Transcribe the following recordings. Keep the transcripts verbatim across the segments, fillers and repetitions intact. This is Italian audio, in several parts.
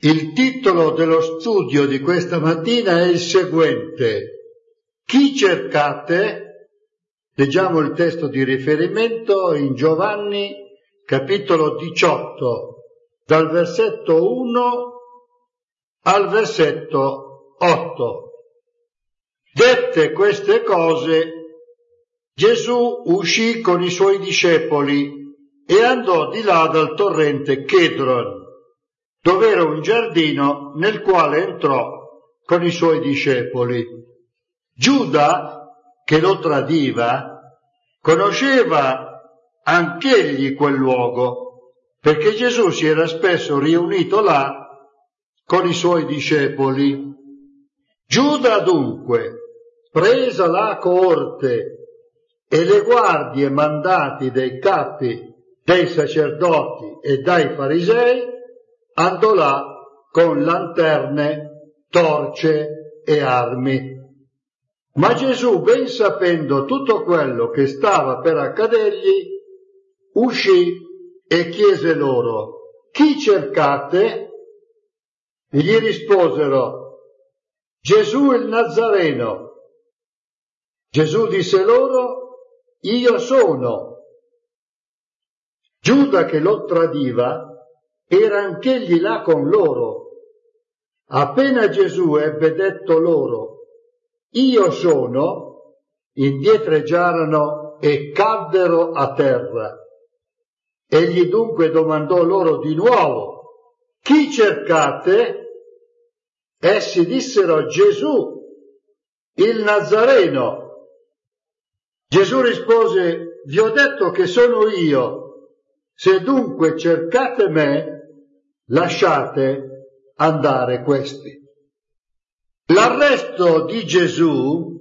Il titolo dello studio di questa mattina è il seguente: chi cercate? Leggiamo il testo di riferimento in Giovanni, capitolo diciotto, dal versetto uno al versetto otto. Dette queste cose, Gesù uscì con i suoi discepoli e andò di là dal torrente Chedron, dove era un giardino nel quale entrò con i suoi discepoli. Giuda, che lo tradiva, conosceva anch'egli quel luogo, perché Gesù si era spesso riunito là con i suoi discepoli. Giuda dunque, presa la coorte e le guardie mandati dai capi dei sacerdoti e dai farisei, andò là con lanterne, torce e armi. Ma Gesù, ben sapendo tutto quello che stava per accadergli, uscì e chiese loro: chi cercate? E gli risposero: Gesù il Nazareno. Gesù disse loro: io sono. Giuda, che lo tradiva, era anch'egli là con loro. Appena Gesù ebbe detto loro: io sono, indietreggiarono e caddero a terra. Egli dunque domandò loro di nuovo: chi cercate? Essi dissero: Gesù, il Nazareno. Gesù rispose: vi ho detto che sono io. Se dunque cercate me, lasciate andare questi. L'arresto di Gesù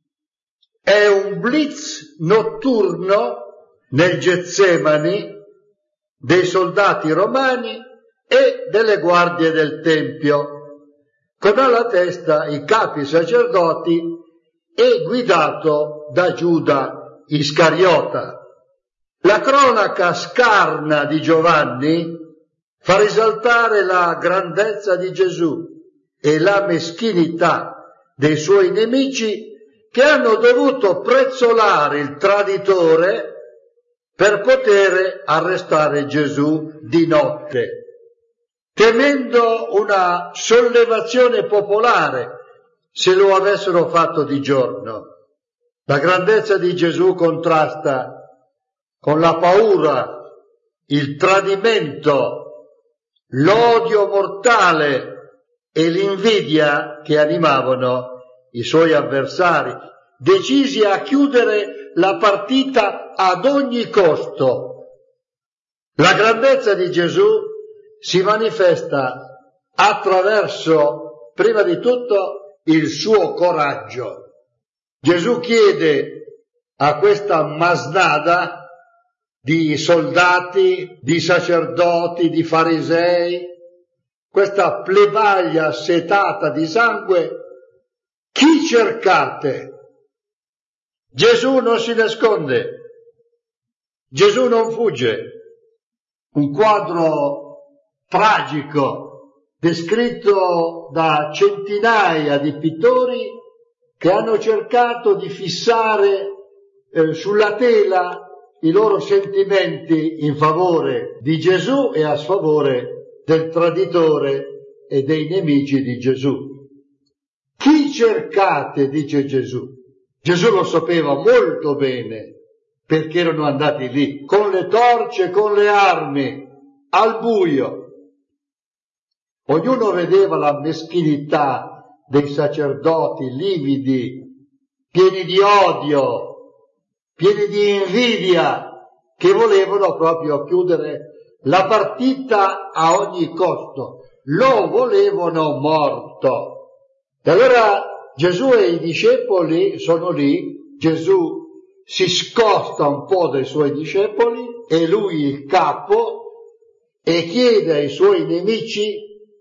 è un blitz notturno nel Getsemani dei soldati romani e delle guardie del Tempio, con alla testa i capi sacerdoti e guidato da Giuda Iscariota. La cronaca scarna di Giovanni fa risaltare la grandezza di Gesù e la meschinità dei suoi nemici, che hanno dovuto prezzolare il traditore per poter arrestare Gesù di notte, temendo una sollevazione popolare se lo avessero fatto di giorno. La grandezza di Gesù contrasta con la paura, il tradimento, l'odio mortale e l'invidia che animavano i suoi avversari, decisi a chiudere la partita ad ogni costo. La grandezza di Gesù si manifesta attraverso, prima di tutto, il suo coraggio. Gesù chiede a questa masnada di soldati, di sacerdoti, di farisei, questa plebaglia setata di sangue: chi cercate? Gesù non si nasconde, Gesù non fugge. Un quadro tragico descritto da centinaia di pittori che hanno cercato di fissare eh, sulla tela i loro sentimenti in favore di Gesù e a sfavore del traditore e dei nemici di Gesù. Chi cercate? Dice Gesù. Gesù lo sapeva molto bene, perché erano andati lì con le torce, con le armi, al buio. Ognuno vedeva la meschinità dei sacerdoti lividi, pieni di odio, pieni di invidia, che volevano proprio chiudere la partita a ogni costo. Lo volevano morto. E allora Gesù e i discepoli sono lì. Gesù si scosta un po' dai suoi discepoli, è lui il capo, e chiede ai suoi nemici,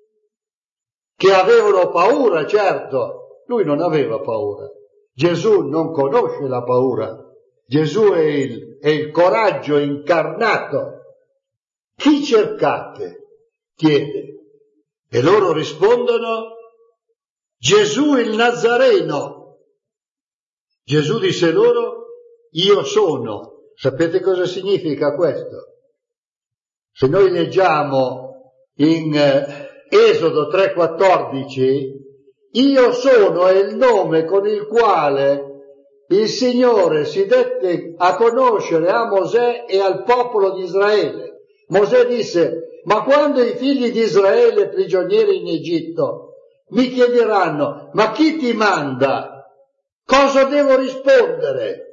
che avevano paura, certo, lui non aveva paura. Gesù non conosce la paura. Gesù è il, è il coraggio incarnato. Chi cercate? Chiede. E loro rispondono: Gesù il Nazareno. Gesù disse loro: io sono. Sapete cosa significa questo? Se noi leggiamo in eh, Esodo tre quattordici, io sono è il nome con il quale il Signore si dette a conoscere a Mosè e al popolo di Israele. Mosè disse: ma quando i figli di Israele prigionieri in Egitto mi chiederanno: ma chi ti manda? Cosa devo rispondere?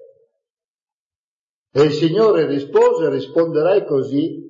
E il Signore rispose: risponderai così: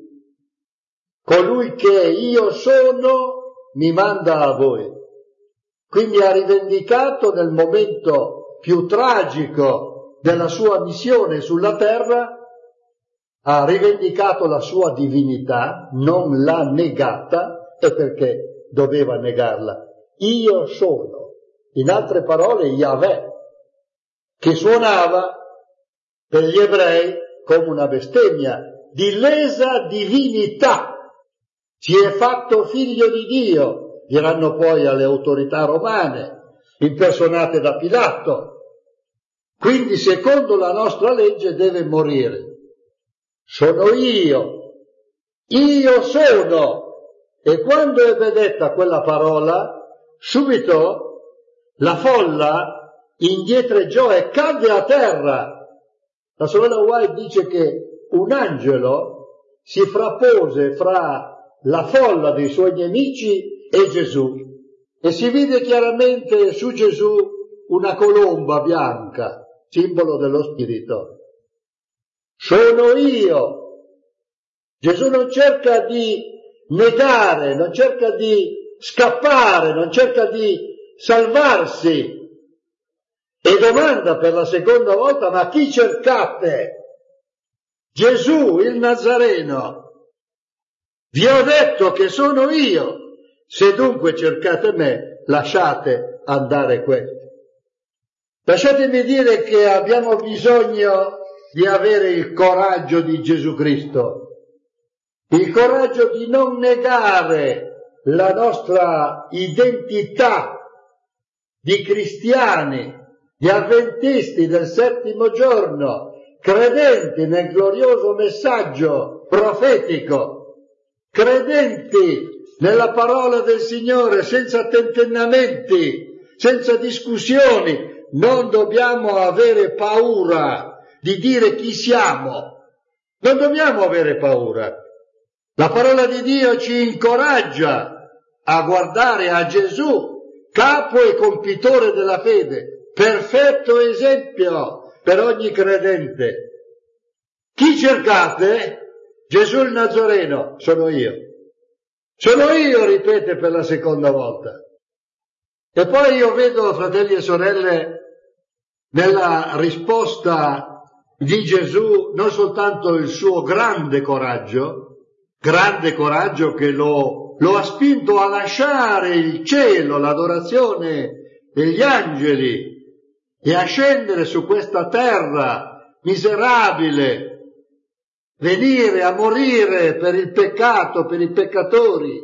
colui che io sono mi manda a voi. Quindi ha rivendicato nel momento più tragico della sua missione sulla terra, ha rivendicato la sua divinità, non l'ha negata. E perché doveva negarla? Io sono, in altre parole Yahweh, che suonava per gli ebrei come una bestemmia, di lesa divinità. Si è fatto figlio di Dio, diranno poi alle autorità romane, impersonate da Pilato. Quindi secondo la nostra legge deve morire. Sono io, io sono. E quando ebbe detta quella parola, subito la folla indietreggiò e cadde a terra. La sorella White dice che un angelo si frappose fra la folla dei suoi nemici e Gesù, e si vide chiaramente su Gesù una colomba bianca, simbolo dello Spirito. Sono io. Gesù non cerca di negare, non cerca di scappare, non cerca di salvarsi, e domanda per la seconda volta: ma chi cercate? Gesù il Nazareno. Vi ho detto che sono io. Se dunque cercate me, lasciate andare questi. Lasciatemi dire che abbiamo bisogno di avere il coraggio di Gesù Cristo, il coraggio di non negare la nostra identità di cristiani, di avventisti del settimo giorno, credenti nel glorioso messaggio profetico, credenti nella parola del Signore senza tentennamenti, senza discussioni. Non dobbiamo avere paura di dire chi siamo, non dobbiamo avere paura. La parola di Dio ci incoraggia a guardare a Gesù, capo e compitore della fede, perfetto esempio per ogni credente. Chi cercate? Gesù il Nazareno. Sono io. Sono io, ripete per la seconda volta. E poi io vedo, fratelli e sorelle, nella risposta di Gesù non soltanto il suo grande coraggio, grande coraggio che lo, lo ha spinto a lasciare il cielo, l'adorazione degli angeli, e a scendere su questa terra miserabile, venire a morire per il peccato, per i peccatori,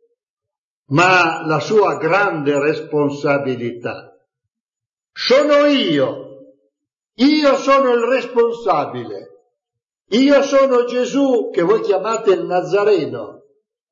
ma la sua grande responsabilità. Sono io, io sono il responsabile, io sono Gesù che voi chiamate il Nazareno.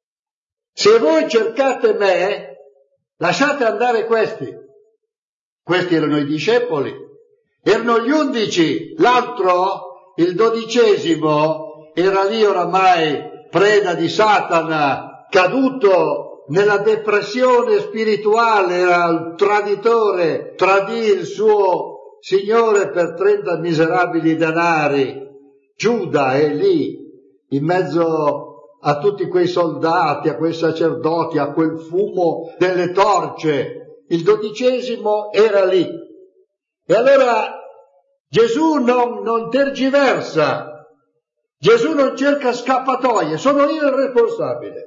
Se voi cercate me, lasciate andare questi. Questi erano i discepoli, erano gli undici, l'altro, il dodicesimo, era lì oramai preda di Satana, caduto nella depressione spirituale, era il traditore, tradì il suo Signore per trenta miserabili denari. Giuda è lì, in mezzo a tutti quei soldati, a quei sacerdoti, a quel fumo delle torce. Il dodicesimo era lì. E allora Gesù non, non tergiversa, Gesù non cerca scappatoie, sono io il responsabile.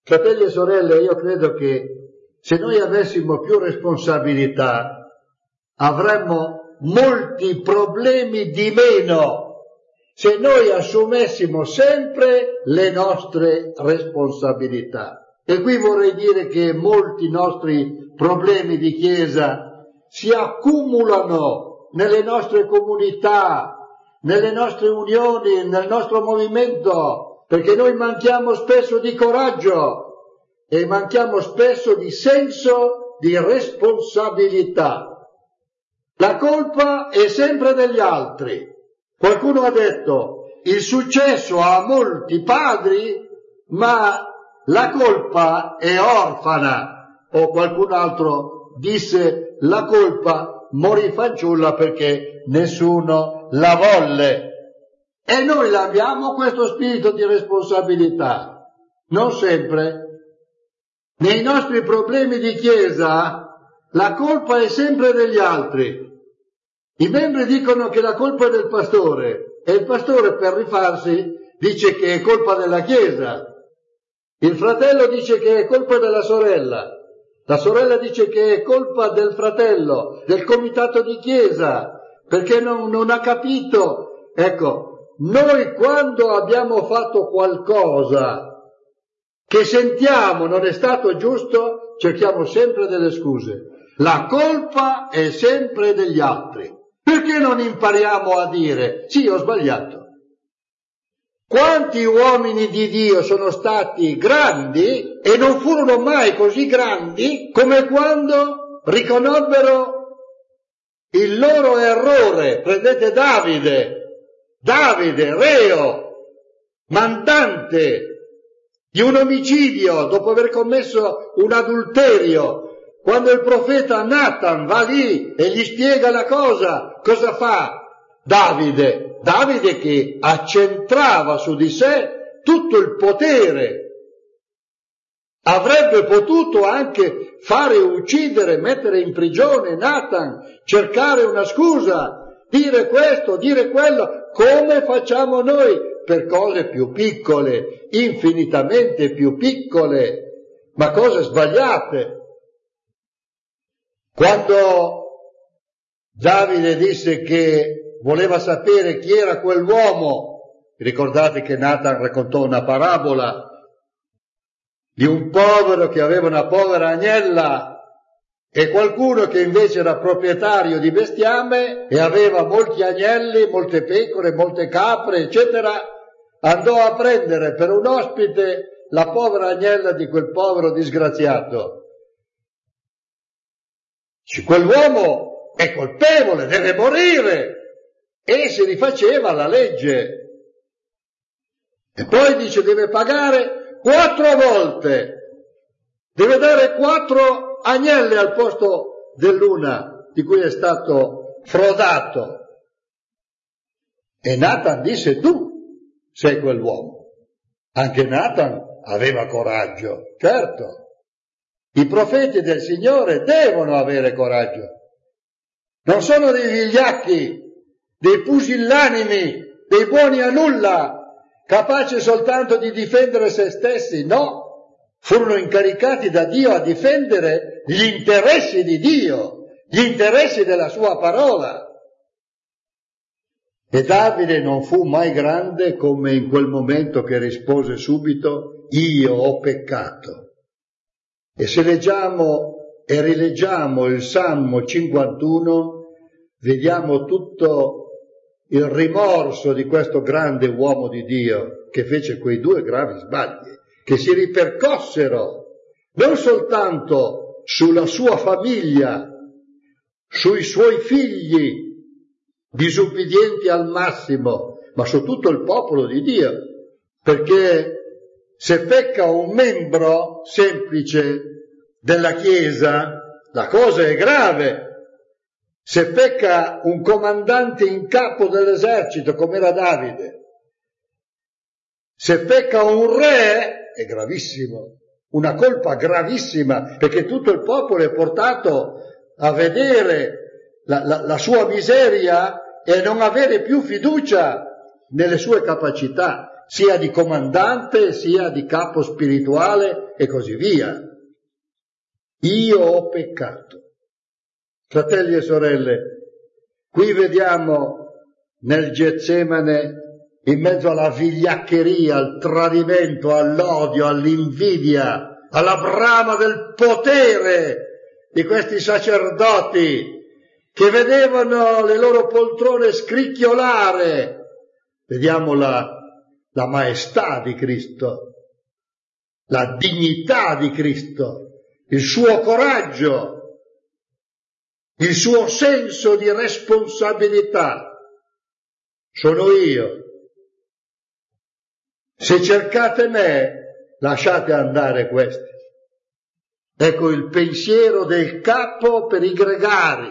Fratelli e sorelle, io credo che se noi avessimo più responsabilità avremmo molti problemi di meno, se noi assumessimo sempre le nostre responsabilità. E qui vorrei dire che molti nostri problemi di Chiesa si accumulano nelle nostre comunità, nelle nostre unioni, nel nostro movimento, perché noi manchiamo spesso di coraggio e manchiamo spesso di senso di responsabilità. La colpa è sempre degli altri. Qualcuno ha detto, il successo ha molti padri, ma la colpa è orfana. O qualcun altro disse, la colpa morì fanciulla perché nessuno la volle. E noi l'abbiamo questo spirito di responsabilità. Non sempre. Nei nostri problemi di Chiesa la colpa è sempre degli altri. I membri dicono che la colpa è del pastore e il pastore, per rifarsi, dice che è colpa della Chiesa. Il fratello dice che è colpa della sorella. La sorella dice che è colpa del fratello, del comitato di Chiesa, perché non, non ha capito. Ecco, noi quando abbiamo fatto qualcosa che sentiamo non è stato giusto, cerchiamo sempre delle scuse. La colpa è sempre degli altri. Perché non impariamo a dire, sì, ho sbagliato? Quanti uomini di Dio sono stati grandi e non furono mai così grandi come quando riconobbero il loro errore? Prendete Davide, Davide, reo, mandante di un omicidio dopo aver commesso un adulterio. Quando il profeta Nathan va lì e gli spiega la cosa, cosa fa? Davide, Davide che accentrava su di sé tutto il potere, avrebbe potuto anche fare uccidere, mettere in prigione Nathan, cercare una scusa, dire questo, dire quello, come facciamo noi per cose più piccole, infinitamente più piccole, ma cose sbagliate. Quando Davide disse che voleva sapere chi era quell'uomo, ricordate che Nathan raccontò una parabola di un povero che aveva una povera agnella e qualcuno che invece era proprietario di bestiame e aveva molti agnelli, molte pecore, molte capre, eccetera, andò a prendere per un ospite la povera agnella di quel povero disgraziato. Quell'uomo è colpevole, deve morire, e si rifaceva la legge. E poi dice deve pagare quattro volte, deve dare quattro agnelli al posto dell'una di cui è stato frodato. E Nathan disse tu sei quell'uomo. Anche Nathan aveva coraggio, certo. I profeti del Signore devono avere coraggio. Non sono dei vigliacchi, dei pusillanimi, dei buoni a nulla, capaci soltanto di difendere se stessi. No, furono incaricati da Dio a difendere gli interessi di Dio, gli interessi della sua parola. E Davide non fu mai grande come in quel momento che rispose subito, io ho peccato. E se leggiamo e rileggiamo il Salmo cinquantuno, vediamo tutto il rimorso di questo grande uomo di Dio che fece quei due gravi sbagli, che si ripercossero non soltanto sulla sua famiglia, sui suoi figli, disubbidienti al massimo, ma su tutto il popolo di Dio, perché se pecca un membro semplice della Chiesa, la cosa è grave. Se pecca un comandante in capo dell'esercito, come era Davide, se pecca un re, è gravissimo, una colpa gravissima, perché tutto il popolo è portato a vedere la, la, la sua miseria e non avere più fiducia nelle sue capacità. sia di comandante, sia di capo spirituale e così via. Io ho peccato. Fratelli e sorelle, qui vediamo nel Getsemane, in mezzo alla vigliaccheria, al tradimento, all'odio, all'invidia, alla brama del potere di questi sacerdoti che vedevano le loro poltrone scricchiolare, vediamo la, la maestà di Cristo, la dignità di Cristo, il suo coraggio, il suo senso di responsabilità. Sono io. Se cercate me, lasciate andare questi. Ecco il pensiero del capo per i gregari,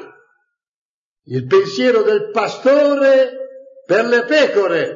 il pensiero del pastore per le pecore.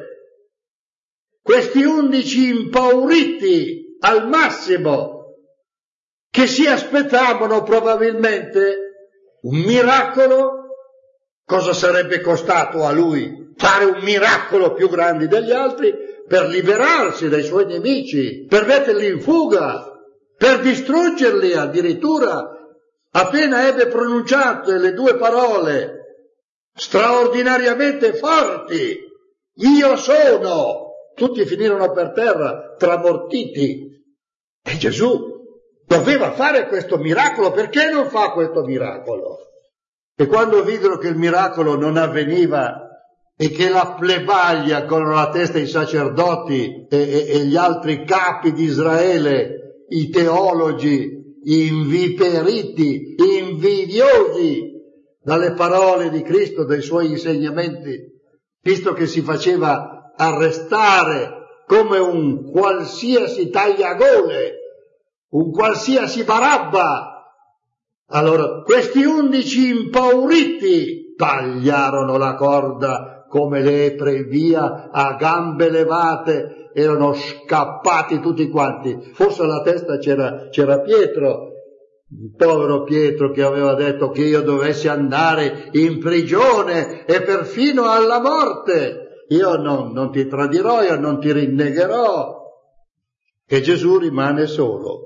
Questi undici impauriti al massimo, che si aspettavano probabilmente un miracolo. Cosa sarebbe costato a lui fare un miracolo più grande degli altri per liberarsi dai suoi nemici, per metterli in fuga, per distruggerli addirittura? Appena ebbe pronunciate le due parole straordinariamente forti, io sono, tutti finirono per terra tramortiti. E Gesù doveva fare questo miracolo. Perché non fa questo miracolo? E quando videro che il miracolo non avveniva e che la plebaglia con la testa i sacerdoti e, e, e gli altri capi di Israele, i teologi inviperiti, invidiosi dalle parole di Cristo, dai suoi insegnamenti, visto che si faceva arrestare come un qualsiasi tagliagole, un qualsiasi Barabba, allora questi undici impauriti tagliarono la corda come lepre, via a gambe levate, erano scappati tutti quanti. Forse alla testa c'era, c'era Pietro, il povero Pietro, che aveva detto che io dovessi andare in prigione e perfino alla morte. Io non, non ti tradirò, io non ti rinnegherò. E Gesù rimane solo.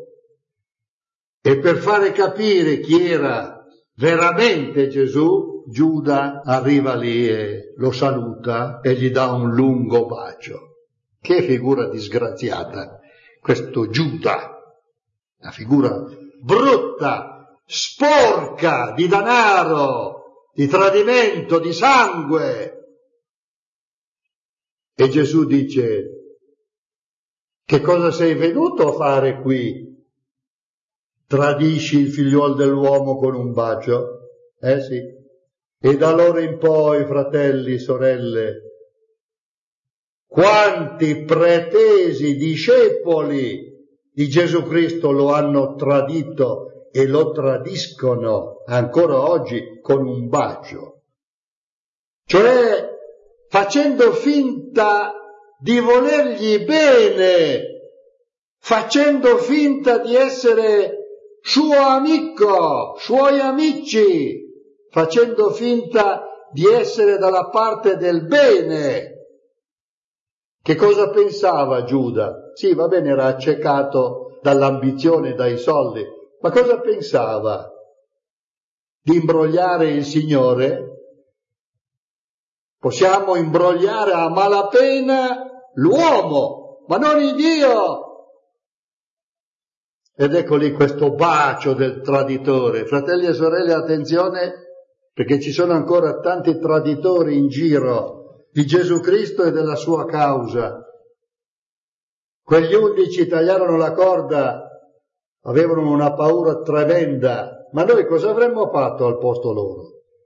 E per fare capire chi era veramente Gesù, Giuda arriva lì e lo saluta e gli dà un lungo bacio. Che figura disgraziata questo Giuda, una figura brutta, sporca, di denaro, di tradimento, di sangue. E Gesù dice: che cosa sei venuto a fare qui? Tradisci il figliuolo dell'uomo con un bacio? Eh sì. E da allora in poi, fratelli, sorelle, quanti pretesi discepoli di Gesù Cristo lo hanno tradito e lo tradiscono ancora oggi con un bacio. Cioè, facendo finta di volergli bene, facendo finta di essere suo amico, suoi amici, facendo finta di essere dalla parte del bene. Che cosa pensava Giuda? Sì, va bene, era accecato dall'ambizione, dai soldi, ma cosa pensava? Di imbrogliare il Signore? Possiamo imbrogliare a malapena l'uomo, ma non il Dio. Ed ecco lì questo bacio del traditore. Fratelli e sorelle, attenzione, perché ci sono ancora tanti traditori in giro di Gesù Cristo e della sua causa. Quegli undici tagliarono la corda, avevano una paura tremenda, ma noi cosa avremmo fatto al posto loro?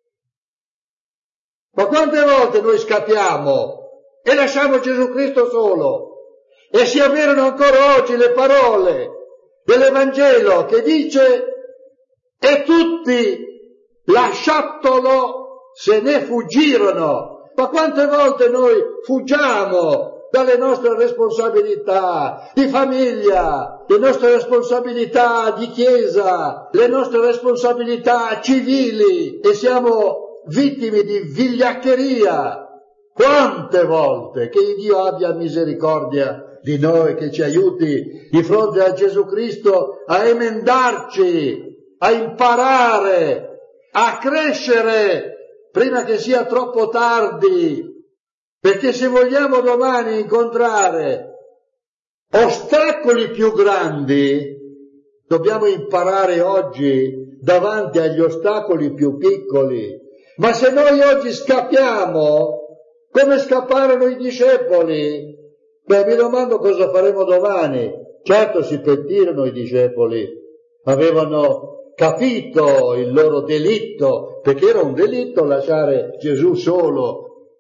Ma quante volte noi scappiamo e lasciamo Gesù Cristo solo? E si avverano ancora oggi le parole dell'Evangelo che dice: e tutti lasciatolo se ne fuggirono. Ma quante volte noi fuggiamo dalle nostre responsabilità di famiglia, le nostre responsabilità di chiesa, le nostre responsabilità civili, e siamo vittime di vigliaccheria, Quante volte, che Dio abbia misericordia di noi, che ci aiuti di fronte a Gesù Cristo a emendarci, a imparare, a crescere prima che sia troppo tardi, perché se vogliamo domani incontrare ostacoli più grandi, dobbiamo imparare oggi davanti agli ostacoli più piccoli. Ma se noi oggi scappiamo, come scapparono i discepoli, beh, mi domando cosa faremo domani. Certo si pentirono i discepoli, avevano capito il loro delitto, perché era un delitto lasciare Gesù solo.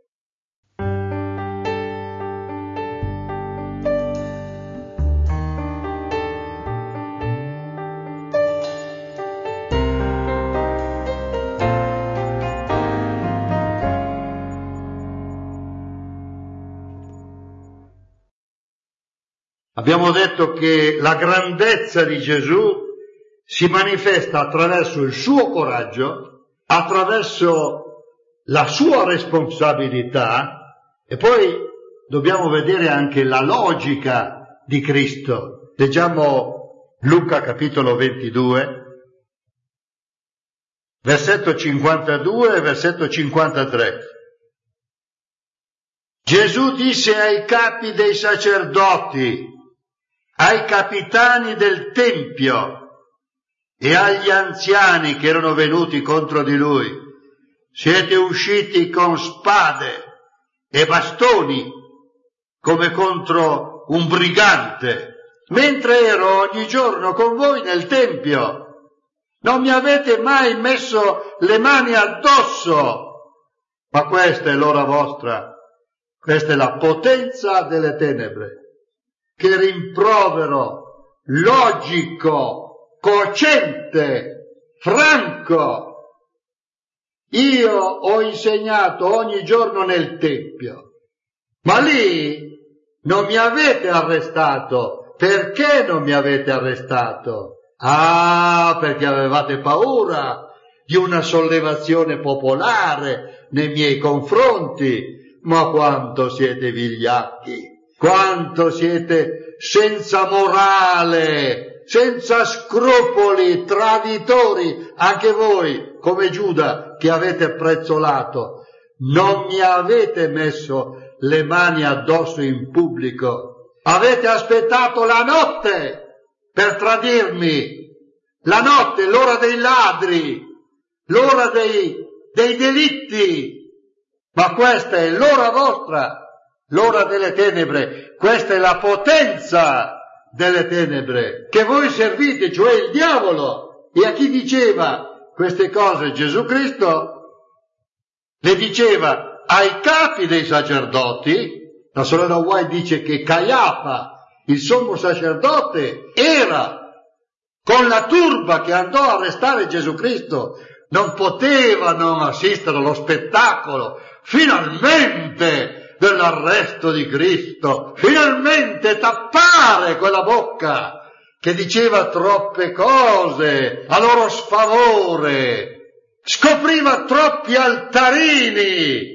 Abbiamo detto che la grandezza di Gesù si manifesta attraverso il suo coraggio, attraverso la sua responsabilità, e poi dobbiamo vedere anche la logica di Cristo. Leggiamo Luca capitolo ventidue, versetto cinquantadue e versetto cinquantatré. Gesù disse ai capi dei sacerdoti, ai capitani del tempio e agli anziani che erano venuti contro di lui: siete usciti con spade e bastoni come contro un brigante, mentre ero ogni giorno con voi nel tempio. Non mi avete mai messo le mani addosso, ma questa è l'ora vostra, questa è la potenza delle tenebre. Che rimprovero logico, cocente, franco. Io ho insegnato ogni giorno nel Tempio, ma lì non mi avete arrestato. Perché non mi avete arrestato? Ah, perché avevate paura di una sollevazione popolare nei miei confronti. Ma quanto siete vigliacchi! Quanto siete senza morale, senza scrupoli, traditori, anche voi, come Giuda, che avete prezzolato. Non mi avete messo le mani addosso in pubblico. Avete aspettato la notte per tradirmi. La notte, l'ora dei ladri, l'ora dei, dei delitti. Ma questa è l'ora vostra. L'ora delle tenebre, questa è la potenza delle tenebre che voi servite, cioè il diavolo. E a chi diceva queste cose Gesù Cristo? Le diceva ai capi dei sacerdoti. La sorella White dice che Caiafa, il sommo sacerdote, era con la turba che andò a arrestare Gesù Cristo. Non poteva non assistere allo spettacolo, finalmente, dell'arresto di Cristo, finalmente tappare quella bocca che diceva troppe cose a loro sfavore, scopriva troppi altarini.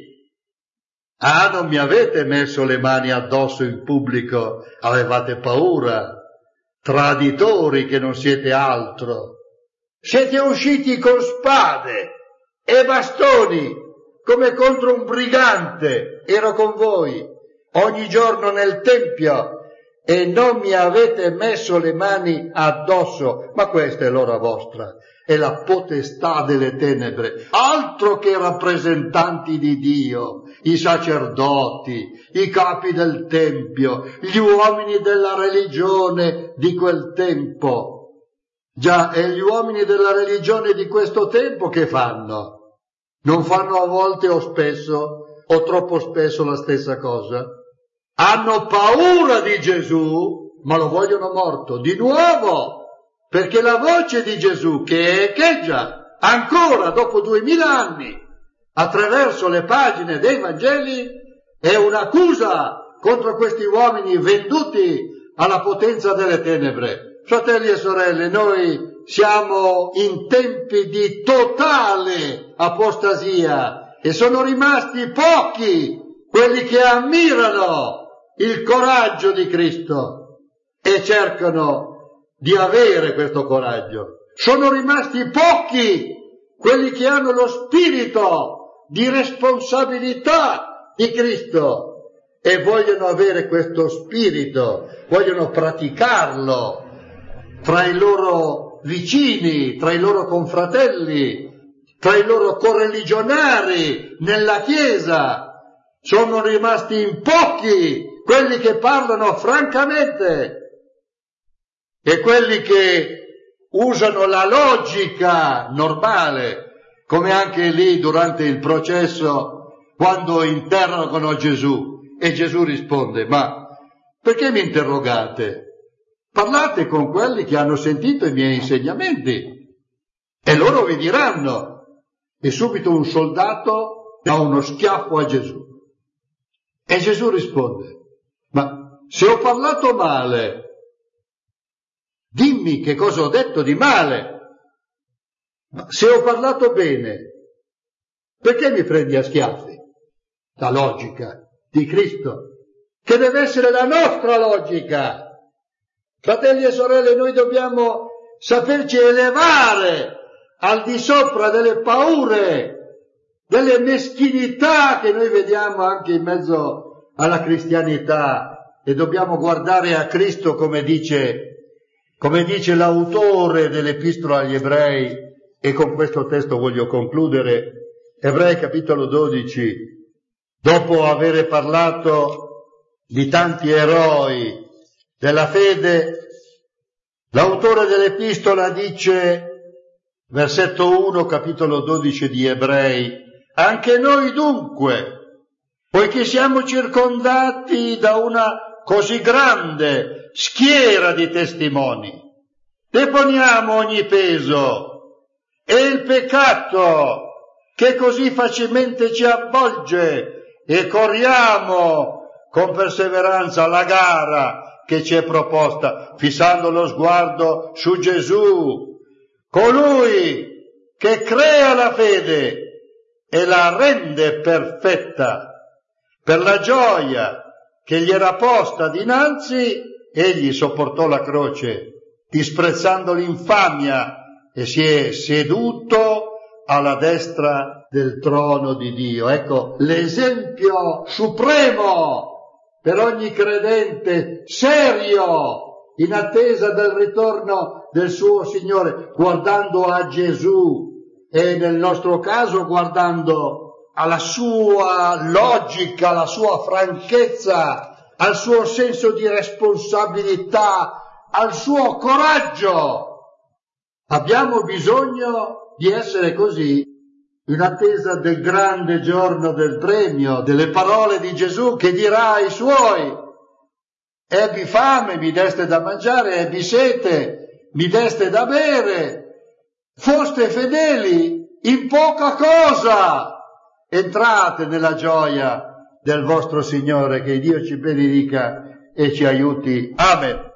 Ah, non mi avete messo le mani addosso in pubblico, avevate paura, traditori che non siete altro. Siete usciti con spade e bastoni come contro un brigante. Ero con voi ogni giorno nel Tempio e non mi avete messo le mani addosso. Ma questa è l'ora vostra, è la potestà delle tenebre. Altro che rappresentanti di Dio, i sacerdoti, i capi del Tempio, gli uomini della religione di quel tempo. Già, e gli uomini della religione di questo tempo che fanno? Non fanno a volte o spesso, o troppo spesso la stessa cosa? Hanno paura di Gesù, ma lo vogliono morto, di nuovo, perché la voce di Gesù che echeggia ancora dopo duemila anni, attraverso le pagine dei Vangeli, è un'accusa contro questi uomini venduti alla potenza delle tenebre. Fratelli e sorelle, noi siamo in tempi di totale apostasia e sono rimasti pochi quelli che ammirano il coraggio di Cristo e cercano di avere questo coraggio. Sono rimasti pochi quelli che hanno lo spirito di responsabilità di Cristo e vogliono avere questo spirito, vogliono praticarlo tra i loro vicini, tra i loro confratelli, tra i loro correligionari nella Chiesa. Sono rimasti in pochi quelli che parlano francamente e quelli che usano la logica normale, come anche lì durante il processo quando interrogano Gesù e Gesù risponde: ma perché mi interrogate? Parlate con quelli che hanno sentito i miei insegnamenti e loro vi diranno. E subito un soldato dà uno schiaffo a Gesù e Gesù risponde: ma se ho parlato male, dimmi che cosa ho detto di male. Ma se ho parlato bene, perché mi prendi a schiaffi? La logica di Cristo, che deve essere la nostra logica. Fratelli e sorelle, noi dobbiamo saperci elevare al di sopra delle paure, delle meschinità che noi vediamo anche in mezzo alla cristianità, e dobbiamo guardare a Cristo, come dice, come dice l'autore dell'Epistola agli Ebrei, e con questo testo voglio concludere. Ebrei capitolo dodici, dopo aver parlato di tanti eroi della fede, l'autore dell'Epistola dice, versetto uno, capitolo dodici di Ebrei: anche noi dunque, poiché siamo circondati da una così grande schiera di testimoni, deponiamo ogni peso e il peccato che così facilmente ci avvolge e corriamo con perseveranza la gara che ci è proposta, fissando lo sguardo su Gesù, colui che crea la fede e la rende perfetta. Per la gioia che gli era posta dinanzi, egli sopportò la croce, disprezzando l'infamia, e si è seduto alla destra del trono di Dio. Ecco l'esempio supremo per ogni credente serio in attesa del ritorno del suo Signore, guardando a Gesù e nel nostro caso guardando alla sua logica, alla sua franchezza, al suo senso di responsabilità, al suo coraggio. Abbiamo bisogno di essere così, in attesa del grande giorno del premio, delle parole di Gesù che dirà ai suoi: ebbi fame, mi deste da mangiare, ebbi sete, mi deste da bere, foste fedeli in poca cosa, entrate nella gioia del vostro Signore. Che Dio ci benedica e ci aiuti. Amen.